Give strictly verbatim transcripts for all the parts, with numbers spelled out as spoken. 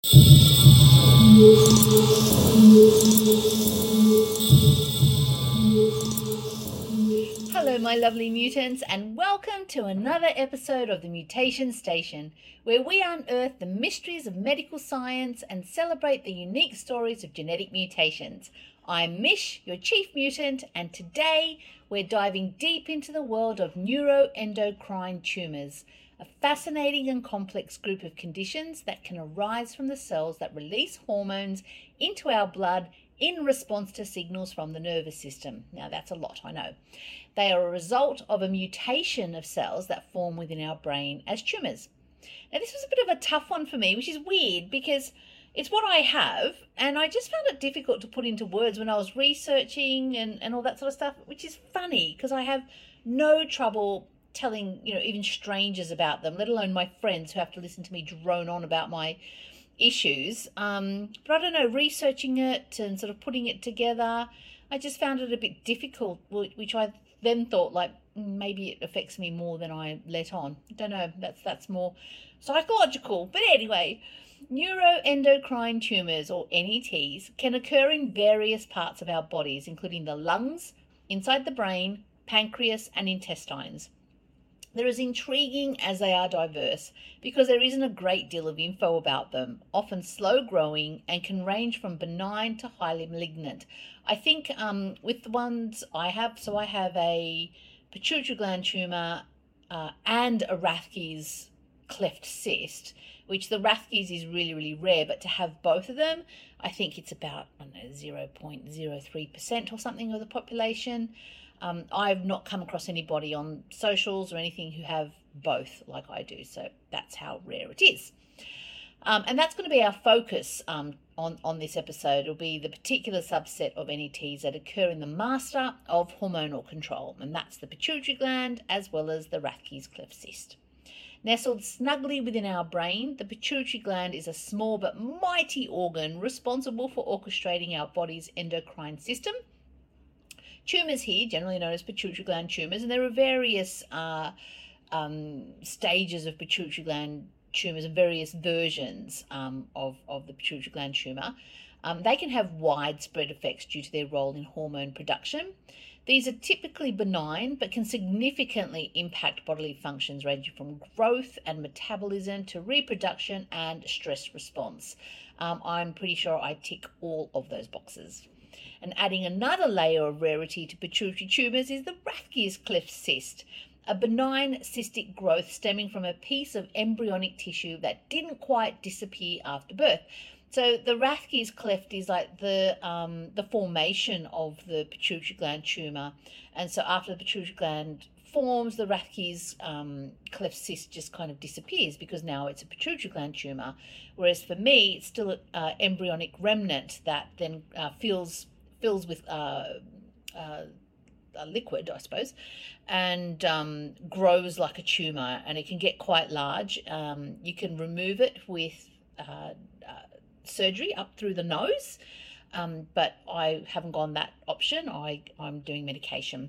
Hello, my lovely mutants, and welcome to another episode of the Mutation Station, where we unearth the mysteries of medical science and celebrate the unique stories of genetic mutations. I'm Mish, your chief mutant, and today we're diving deep into the world of neuroendocrine tumours, a fascinating and complex group of conditions that can arise from the cells that release hormones into our blood in response to signals from the nervous system. Now, that's a lot, I know. They are a result of a mutation of cells that form within our brain as tumours. Now, this was a bit of a tough one for me, which is weird because it's what I have, and I just found it difficult to put into words when I was researching and, and all that sort of stuff, which is funny because I have no trouble telling, you know, even strangers about them, let alone my friends who have to listen to me drone on about my issues. Um, but I don't know, researching it and sort of putting it together, I just found it a bit difficult, which I then thought like maybe it affects me more than I let on. I don't know, that's that's more psychological. But anyway, neuroendocrine tumours, or N E Ts, can occur in various parts of our bodies, including the lungs, inside the brain, pancreas and intestines. They're as intriguing as they are diverse because there isn't a great deal of info about them, often slow growing and can range from benign to highly malignant. I think um, with the ones I have, so I have a pituitary gland tumour uh, and a Rathke's cleft cyst, which the Rathke's is really, really rare, but to have both of them, I think it's about, I don't know, zero point zero three percent or something of the population. Um, I've not come across anybody on socials or anything who have both like I do, so that's how rare it is. Um, and that's going to be our focus um, on, on this episode. It'll be the particular subset of N E Ts that occur in the master of hormonal control, and that's the pituitary gland as well as the Rathke's cleft cyst. Nestled snugly within our brain, the pituitary gland is a small but mighty organ responsible for orchestrating our body's endocrine system. Tumours here, generally known as pituitary gland tumours, and there are various uh, um, stages of pituitary gland tumours and various versions um, of, of the pituitary gland tumour. Um, they can have widespread effects due to their role in hormone production. These are typically benign, but can significantly impact bodily functions ranging from growth and metabolism to reproduction and stress response. Um, I'm pretty sure I tick all of those boxes. And adding another layer of rarity to pituitary tumours is the Rathke's cleft cyst, a benign cystic growth stemming from a piece of embryonic tissue that didn't quite disappear after birth. So the Rathke's cleft is like the um, the formation of the pituitary gland tumour, and so after the pituitary gland forms, the Rathke's um, cleft cyst just kind of disappears because now it's a pituitary gland tumour. Whereas for me, it's still an uh, embryonic remnant that then uh, fills fills with uh, uh, a liquid, I suppose, and um, grows like a tumour, and it can get quite large. Um, you can remove it with uh, uh, surgery up through the nose, um, but I haven't gone that option. I, I'm doing medication.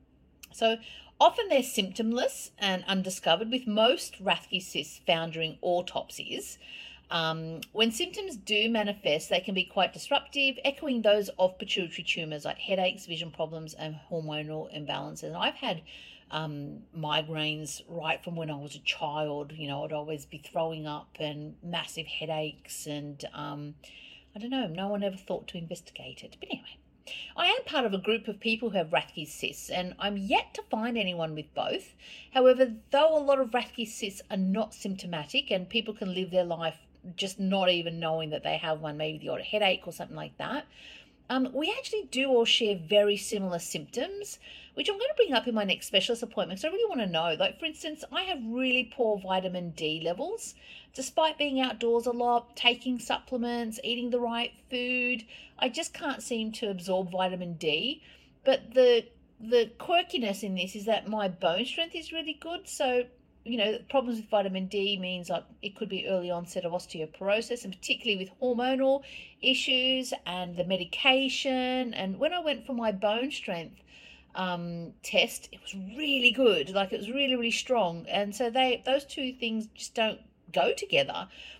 So often they're symptomless and undiscovered, with most Rathke's cysts found during autopsies. Um, when symptoms do manifest, they can be quite disruptive, echoing those of pituitary tumours like headaches, vision problems, and hormonal imbalances. And I've had um, migraines right from when I was a child. You know, I'd always be throwing up and massive headaches, and um, I don't know, no one ever thought to investigate it. But anyway, I am part of a group of people who have Rathke's cysts, and I'm yet to find anyone with both. However, though a lot of Rathke's cysts are not symptomatic and people can live their life just not even knowing that they have one, maybe the odd headache or something like that, um, we actually do all share very similar symptoms, which I'm going to bring up in my next specialist appointment. So I really want to know, like, for instance, I have really poor vitamin D levels. Despite being outdoors a lot, taking supplements, eating the right food, I just can't seem to absorb vitamin D. But the the quirkiness in this is that my bone strength is really good. So, you know, problems with vitamin D means like it could be early onset of osteoporosis, and particularly with hormonal issues and the medication. And when I went for my bone strength um, test, it was really good. Like, it was really, really strong. And so they those two things just don't go together.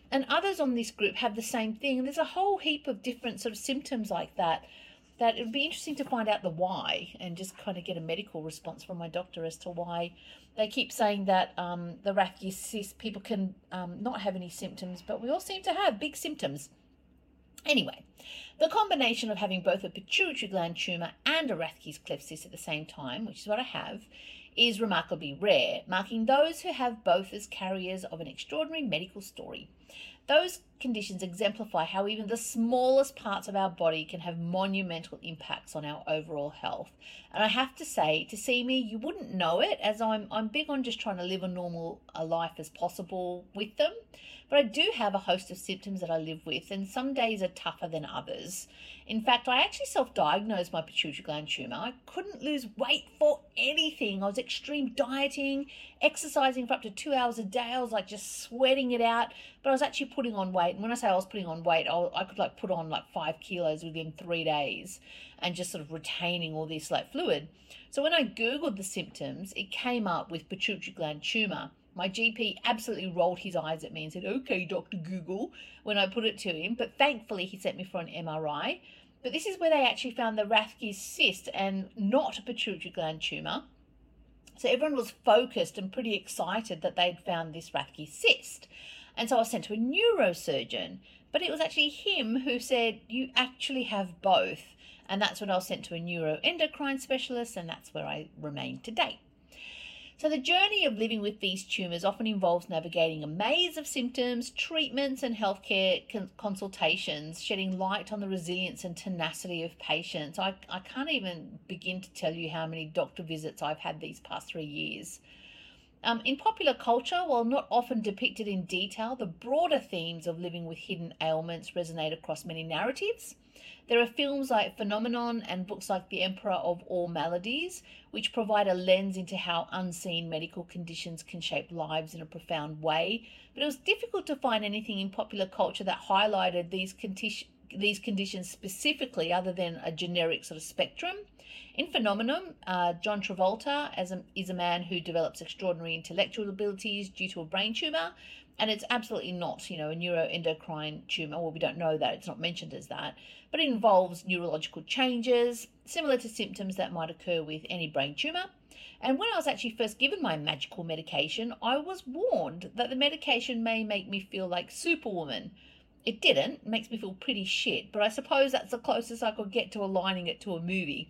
And others on this group have the same thing. And there's a whole heap of different sort of symptoms like that, that it would be interesting to find out the why and just kind of get a medical response from my doctor as to why they keep saying that um, the Rathke's cyst, people can um, not have any symptoms, but we all seem to have big symptoms. Anyway, the combination of having both a pituitary gland tumour and a Rathke's cleft cyst at the same time, which is what I have, is remarkably rare, marking those who have both as carriers of an extraordinary medical story. Those conditions exemplify how even the smallest parts of our body can have monumental impacts on our overall health. And I have to say, to see me, you wouldn't know it, as I'm I'm big on just trying to live a normal a life as possible with them. But I do have a host of symptoms that I live with, and some days are tougher than others. In fact, I actually self-diagnosed my pituitary gland tumour. I couldn't lose weight for anything. I was extreme dieting, exercising for up to two hours a day. I was like just sweating it out, but I was actually putting on weight. And when I say I was putting on weight, I, I could like put on like five kilos within three days and just sort of retaining all this like fluid. So when I Googled the symptoms, it came up with pituitary gland tumour. My G P absolutely rolled his eyes at me and said, "Okay, Doctor Google," when I put it to him. But thankfully, he sent me for an M R I. But this is where they actually found the Rathke's cyst and not a pituitary gland tumour. So everyone was focused and pretty excited that they'd found this Rathke's cyst. And so I was sent to a neurosurgeon. But it was actually him who said, "You actually have both." And that's when I was sent to a neuroendocrine specialist, and that's where I remain today. So the journey of living with these tumours often involves navigating a maze of symptoms, treatments and healthcare con- consultations, shedding light on the resilience and tenacity of patients. I, I can't even begin to tell you how many doctor visits I've had these past three years. Um, in popular culture, while not often depicted in detail, the broader themes of living with hidden ailments resonate across many narratives. There are films like Phenomenon and books like The Emperor of All Maladies, which provide a lens into how unseen medical conditions can shape lives in a profound way. But it was difficult to find anything in popular culture that highlighted these, conti- these conditions specifically, other than a generic sort of spectrum. In Phenomenon, uh, John Travolta as a, is a man who develops extraordinary intellectual abilities due to a brain tumour. And it's absolutely not, you know, a neuroendocrine tumour. Well, we don't know that. It's not mentioned as that. But it involves neurological changes, similar to symptoms that might occur with any brain tumour. And when I was actually first given my magical medication, I was warned that the medication may make me feel like Superwoman. It didn't. It makes me feel pretty shit. But I suppose that's the closest I could get to aligning it to a movie.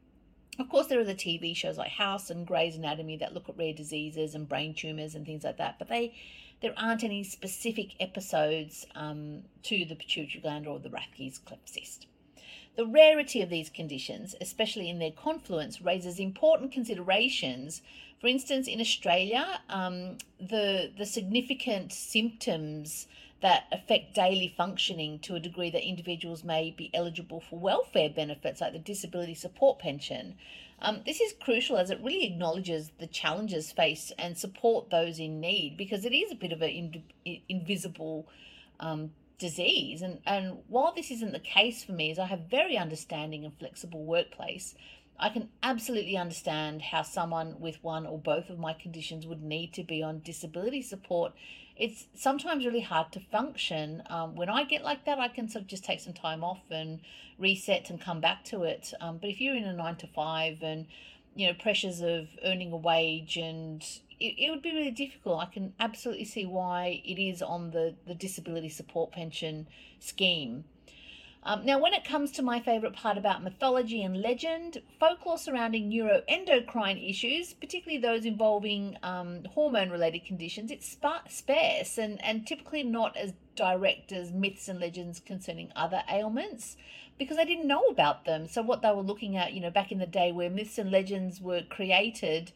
Of course, there are the T V shows like House and Grey's Anatomy that look at rare diseases and brain tumours and things like that. But they... there aren't any specific episodes um, to the pituitary gland or the Rathke's cleft cyst. The rarity of these conditions, especially in their confluence, raises important considerations. For instance, in Australia, um, the, the significant symptoms that affect daily functioning to a degree that individuals may be eligible for welfare benefits like the disability support pension. Um, this is crucial as it really acknowledges the challenges faced and support those in need, because it is a bit of an in, invisible um, disease. And, and while this isn't the case for me, as I have very understanding and flexible workplace, I can absolutely understand how someone with one or both of my conditions would need to be on disability support. It's sometimes really hard to function. Um, when I get like that, I can sort of just take some time off and reset and come back to it. Um, but if you're in a nine to five and, you know, pressures of earning a wage, and it, it would be really difficult. I can absolutely see why it is on the, the disability support pension scheme. Um, now, when it comes to my favourite part about mythology and legend, folklore surrounding neuroendocrine issues, particularly those involving um, hormone-related conditions, it's spa- sparse and, and typically not as direct as myths and legends concerning other ailments, because I didn't know about them. So what they were looking at, you know, back in the day where myths and legends were created,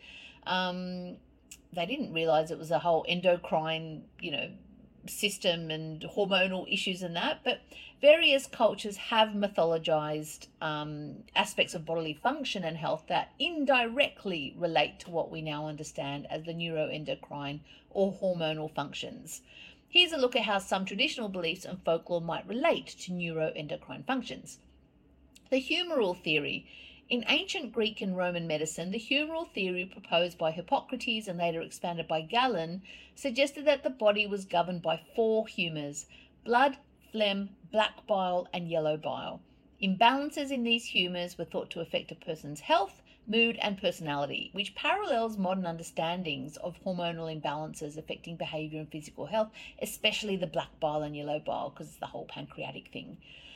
um, they didn't realise it was a whole endocrine, you know, system and hormonal issues and that. But various cultures have mythologized um, aspects of bodily function and health that indirectly relate to what we now understand as the neuroendocrine or hormonal functions. Here's a look at how some traditional beliefs and folklore might relate to neuroendocrine functions. The humoral theory In ancient Greek and Roman medicine, the humoral theory proposed by Hippocrates and later expanded by Galen suggested that the body was governed by four humours: blood, phlegm, black bile, and yellow bile. Imbalances in these humours were thought to affect a person's health, mood, and personality, which parallels modern understandings of hormonal imbalances affecting behaviour and physical health, especially the black bile and yellow bile, because it's the whole pancreatic thing.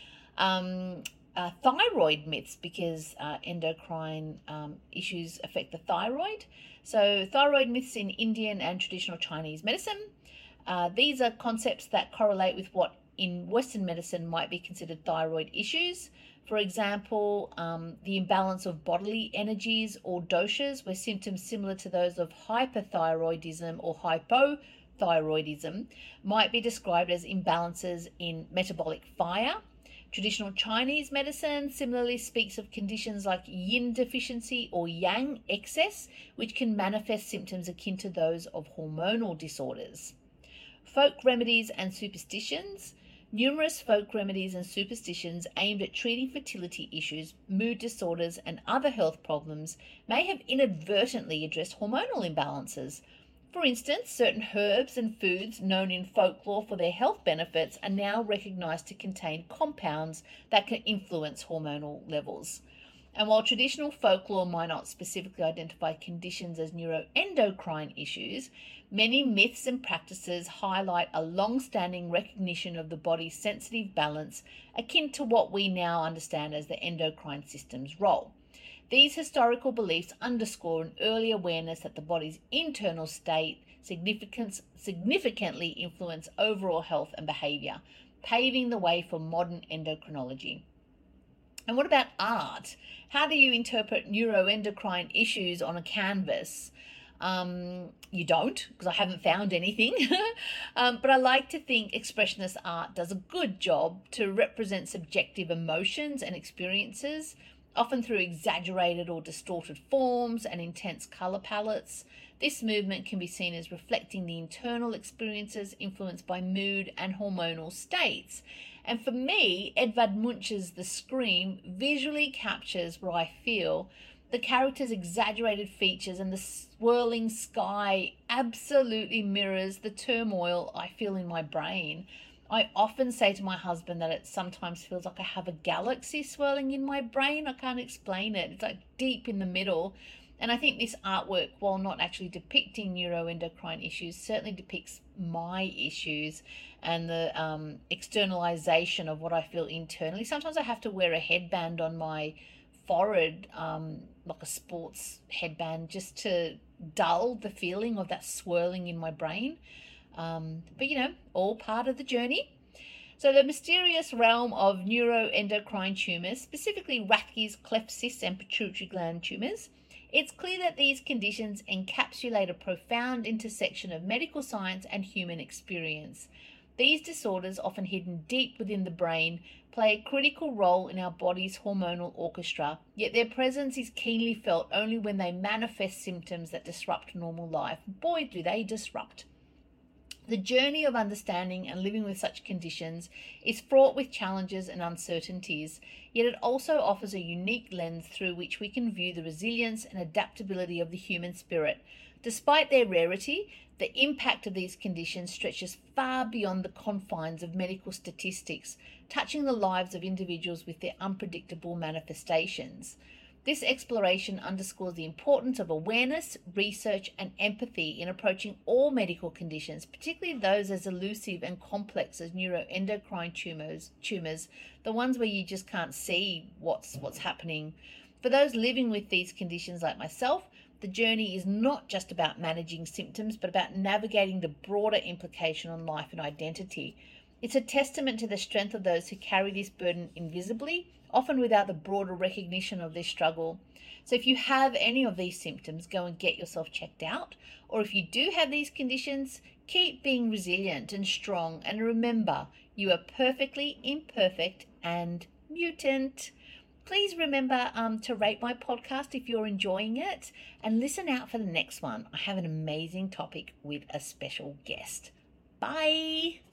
Um, uh, thyroid myths, because uh, endocrine um, issues affect the thyroid. So thyroid myths in Indian and traditional Chinese medicine. Uh, these are concepts that correlate with what in Western medicine might be considered thyroid issues. For example, um, the imbalance of bodily energies or doshas, where symptoms similar to those of hyperthyroidism or hypothyroidism might be described as imbalances in metabolic fire. Traditional Chinese medicine similarly speaks of conditions like yin deficiency or yang excess, which can manifest symptoms akin to those of hormonal disorders. Folk remedies and superstitions. Numerous folk remedies and superstitions aimed at treating fertility issues, mood disorders, and other health problems may have inadvertently addressed hormonal imbalances. For instance, certain herbs and foods known in folklore for their health benefits are now recognized to contain compounds that can influence hormonal levels. And while traditional folklore might not specifically identify conditions as neuroendocrine issues, many myths and practices highlight a long-standing recognition of the body's sensitive balance, akin to what we now understand as the endocrine system's role. These historical beliefs underscore an early awareness that the body's internal state significance, significantly influence overall health and behavior, paving the way for modern endocrinology. And what about art? How do you interpret neuroendocrine issues on a canvas? Um, you don't, because I haven't found anything. um, but I like to think expressionist art does a good job to represent subjective emotions and experiences, often through exaggerated or distorted forms and intense colour palettes. This movement can be seen as reflecting the internal experiences influenced by mood and hormonal states. And for me, Edvard Munch's The Scream visually captures what I feel. The character's exaggerated features and the swirling sky absolutely mirrors the turmoil I feel in my brain. I often say to my husband that it sometimes feels like I have a galaxy swirling in my brain. I can't explain it. It's like deep in the middle. And I think this artwork, while not actually depicting neuroendocrine issues, certainly depicts my issues and the um, externalization of what I feel internally. Sometimes I have to wear a headband on my forehead, um, like a sports headband, just to dull the feeling of that swirling in my brain. Um, but, you know, all part of the journey. So the mysterious realm of neuroendocrine tumours, specifically Rathke's cleft cysts and pituitary gland tumours, it's clear that these conditions encapsulate a profound intersection of medical science and human experience. These disorders, often hidden deep within the brain, play a critical role in our body's hormonal orchestra, yet their presence is keenly felt only when they manifest symptoms that disrupt normal life. Boy, do they disrupt. The journey of understanding and living with such conditions is fraught with challenges and uncertainties, yet it also offers a unique lens through which we can view the resilience and adaptability of the human spirit. Despite their rarity, the impact of these conditions stretches far beyond the confines of medical statistics, touching the lives of individuals with their unpredictable manifestations. This exploration underscores the importance of awareness, research, and empathy in approaching all medical conditions, particularly those as elusive and complex as neuroendocrine tumors, tumors, the ones where you just can't see what's what's happening. For those living with these conditions like myself, the journey is not just about managing symptoms, but about navigating the broader implication on life and identity. It's a testament to the strength of those who carry this burden invisibly, often without the broader recognition of their struggle. So if you have any of these symptoms, go and get yourself checked out. Or if you do have these conditions, keep being resilient and strong. And remember, you are perfectly imperfect and mutant. Please remember um, to rate my podcast if you're enjoying it, and listen out for the next one. I have an amazing topic with a special guest. Bye.